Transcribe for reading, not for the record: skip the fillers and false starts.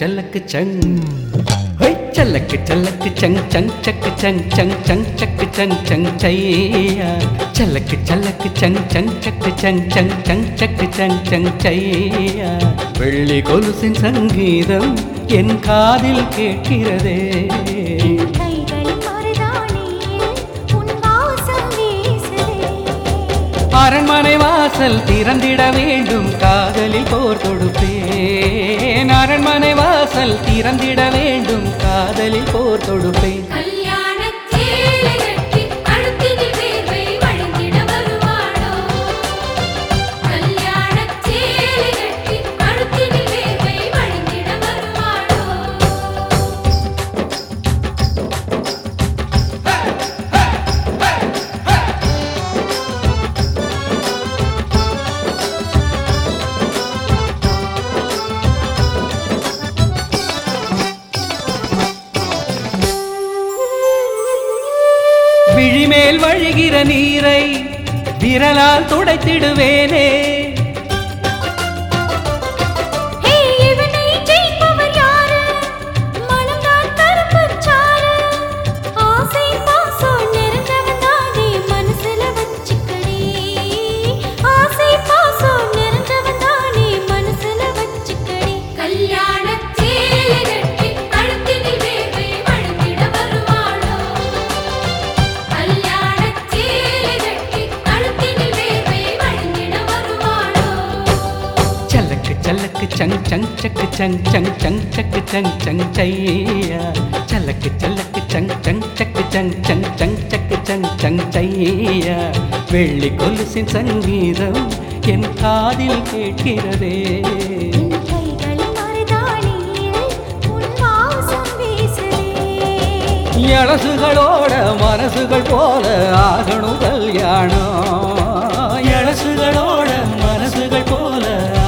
சல்லக்கு சங் ஹொய் சல்லக்கு சல்லக்கு சங் சங் சக்கு சங் சங் சங் சக்கு சங் சங் சையா சல்லக்கு சல்லக்கு சங் சங் சக்கு சங் சங் சங் சக்கு சங் சங் சையா வெள்ளி கொலுசின் சங்கீதம் என் காதில் கேட்கிறதே அரண்மனை வாசல் திறந்திட வேண்டும் காதலில் போர் தொடுப்பேன் அரண்மனை வாசல் திறந்திட வேண்டும் காதலில் போர் தொடுப்பேன் விழிமேல் வழிகிற நீரை விரலால் துடைத்திடுவேனே चलक चंग चंग चक चंग चंग चंग चक चंग चंग चैया चलक चलक चंग चंग चक चंग चंग चंग चक चंग चंग चैया வெள்ளி கொலுசின் சங்கீதம் என் காதில் கேட்கிறதே எழசுகளோட மனசுகள் போல ஆகணும் கல்யாணம் எழசுகளோட மனசுகள் போல